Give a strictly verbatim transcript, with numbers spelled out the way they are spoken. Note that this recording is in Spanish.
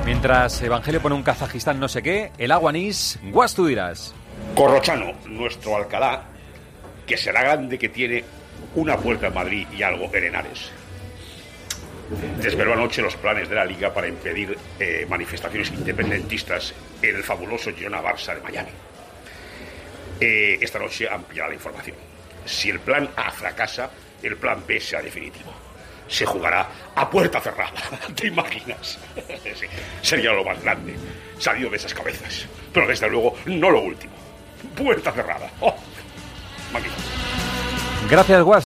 Mientras Evangelio pone un Kazajistán no sé qué, el Aguanís, guas tú dirás. Corrochano, nuestro Alcalá, que será grande, que tiene una puerta en Madrid y algo en Henares. Desveló anoche los planes de la Liga para impedir eh, manifestaciones independentistas en el fabuloso Girona Barça de Miami. Eh, esta noche ampliará la información. Si el plan A fracasa, el plan B será definitivo. Se jugará a puerta cerrada. ¿Te imaginas? Sí, sería lo más grande salido de esas cabezas. Pero desde luego no lo último. Puerta cerrada. Oh, magnífico. Gracias, Guas.